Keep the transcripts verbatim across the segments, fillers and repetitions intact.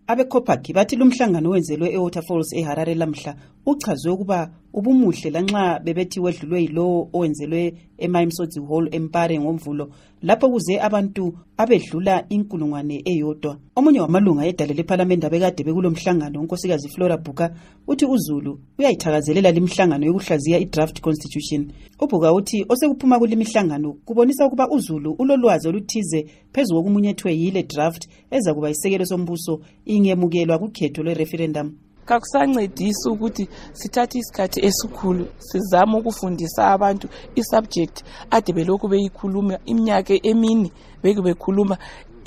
Abe-Copag bathi lumhlangano wenzelwe eWaterfalls eHarare lamhla uchazwe ukuba ubumuhle lanxa bebethi wedlulwe yilowo owenzelwe eMaimsodzi Hall eMpare ngoMvulo lapho kuze abantu abedlula inkulungwane eyodwa. Omunye wamalunga edale leParliament abekade bekulomhlangano uNkosikazi Flora Bhuka uthi uZulu uyayithakazelela limhlangano yokuhlaziya iDraft Constitution. uBhuka uthi osekuphuma kulimihlangano kubonisa ukuba uZulu ulolwazi oluthize phezu kokumunyethwe yile draft eza kuba isekelo sombuso ingemukelwa kukhetho lwereferendum. Kakusancedisa ukuthi sithathe isikhathi esikhulu sizama ukufundisa abantu isubject ade belokhu beyikhuluma iminyaka emini beke bekhuluma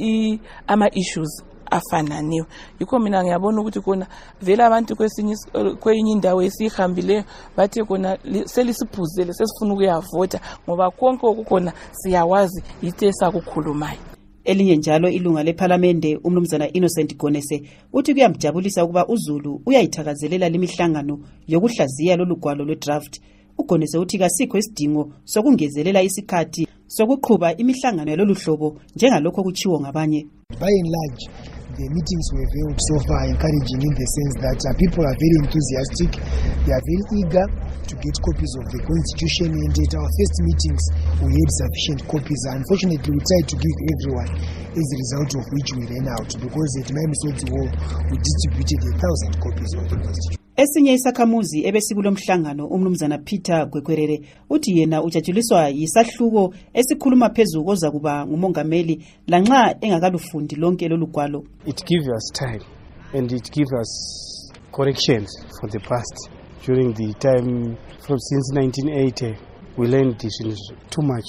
ama issues afananiwe. Yikho mina ngiyabona ukuthi kona vele abantu kwesinye kwenye indawo esihambileyo bathi kona selisiphuzele sesifuna ukuyavota ngoba konke okukhona siyawazi yithe sakukhulumayo. Elinye njalo ilunga leParliament uMnumzana Innocent Gonese uthi kuyamjabulisa ukuba uZulu uyayithakazelela lemihlangano yokuhlaziya lolugwalo lwedraft. uGonese uthi kasikho isidingo sokungezelela isikhathi sokuqhuba imihlangano yaloluhlobo njengalokho kuchiwo ngabanye. By and large, the meetings were very so far encouraging in the sense that uh, people are very enthusiastic, they are very eager to get copies of the constitution, and at our first meetings we had sufficient copies. Unfortunately, we tried to give everyone, as a result of which we ran out, because at Maimsodzi Hall we distributed a thousand copies of the constitution. Esinye isakhamuzi ebesikulo mhlangano uMnumzana Peter Gwekwerere uthi yena ujatshuliswa yisahluko esikhuluma phezulu koza kuba ngumongameli lanxa engakalufundi lonke lolugwalo. It gives us time and it gives us corrections for the past. During the time from since nineteen eighty we learned this is too much.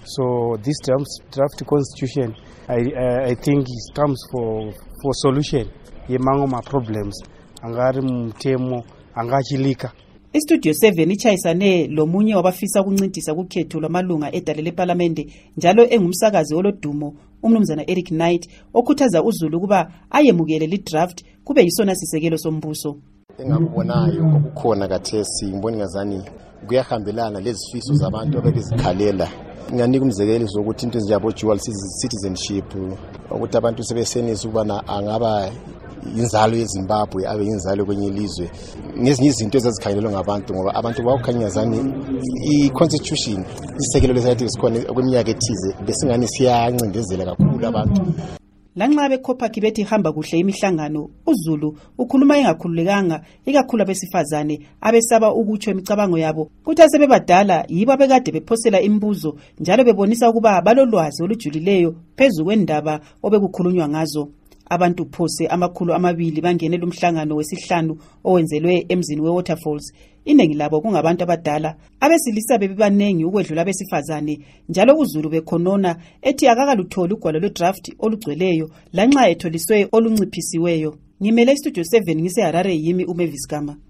So this draft, draft constitution I, uh, I think it comes for for solution among my problems. Angari mtemo angachilika. Istudio seven ichayisane lomunye wabafisa ukuncintisa kukhetho lwamalunga edale leParliament njalo engumsakazi olodumo uMnumzana Eric Knight okhuthaza uZulu kuba ayemukele li draft kube yisona sisekelo sombuso. Engakubonayo ngokukhona kathesi ngibona ngazani kuyahambelana lezifiso zabantu ababezikhalela. Ngiyanika umzekeliso ukuthi into ezinjabo dual citizenship ukuthi abantu sebesenisa ukubana angaba inzalo yeZimbabwe abe inzalo kwenye ilizwe ngezinye izinto ezazikhangelelwa ngabantu ngoba abantu bakukhanyazani iconstitution isekelo lesayithi sikhona kweminyaka ethize besingani siyancindezela kakhulu abantu. Lanxa abe-Copag bethi hamba kuhle imihlangano uZulu ukhuluma engakhululekanga ikakhulu abesifazane abesaba ukutsho imicabango yabo kuthi asebebadala yibo abekade bephosela imibuzo njalo bebonisa ukuba balolwazi olujulileyo phezu kwendaba obekukhulunywa ngazo. Abantu phose amakhulu amabili bangene lumhlangano wesihlanu owenzelwe emzini weWaterfalls. Iningi labo kungabantu abadala abesilisa bebanengi ukwedlula abesifazane njalo uZulu bekhonona ethi akakalutholi ugwalo lwedraft olugcweleyo lanxa etholiswe olunciphisiweyo. Ngimele istudio seven ngise Harare yimi uMavis Gama.